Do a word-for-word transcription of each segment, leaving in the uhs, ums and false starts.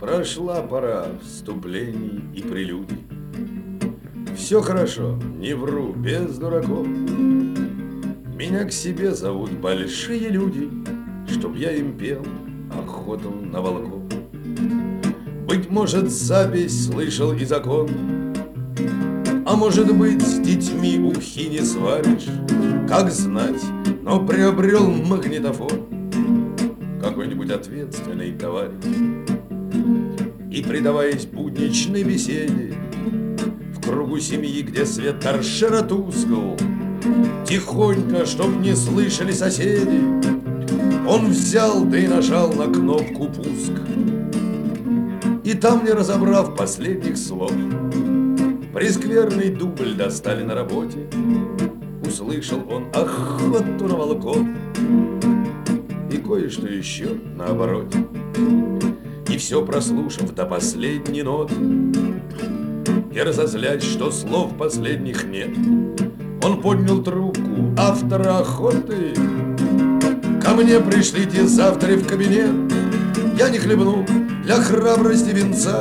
Прошла пора вступлений и прелюдий. Все хорошо, не вру, без дураков. Меня к себе зовут большие люди, чтоб я им пел охоту на волков. Быть может, запись слышал и закон, а может быть, с детьми ухи не сваришь. Как знать, но приобрел магнитофон какой-нибудь ответственный товарищ. И, предаваясь будничной беседе в кругу семьи, где свет торшера тускл, тихонько, чтоб не слышали соседи, он взял да и нажал на кнопку пуск. И там, не разобрав последних слов, прескверный дубль достали на работе. Услышал он охоту на волков и кое-что еще на обороте. И все прослушав до последней ноты, и разозлясь, что слов последних нет, он поднял трубку автора охоты. Ко мне пришлите завтра в кабинет, я не хлебну для храбрости венца.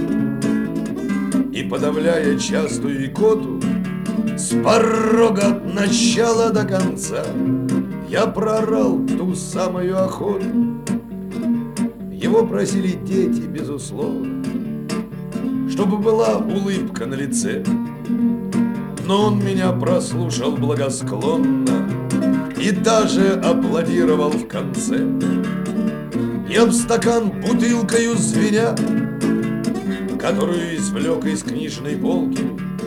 И, подавляя частую икоту, с порога от начала до конца я проорал ту самую охоту. Его просили дети, безусловно, чтобы была улыбка на лице, но он меня прослушал благосклонно и даже аплодировал в конце. И об стакан бутылкою звеня, которую извлек из книжной полки,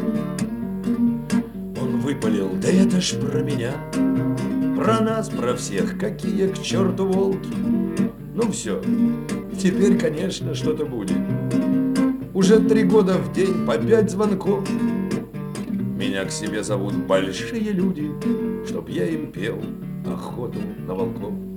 он выпалил: да это ж про меня, про нас, про всех, какие к черту волки. Ну все, теперь, конечно, что-то будет. Уже три года в день по пять звонков. Меня к себе зовут большие люди, чтоб я им пел охоту на волков.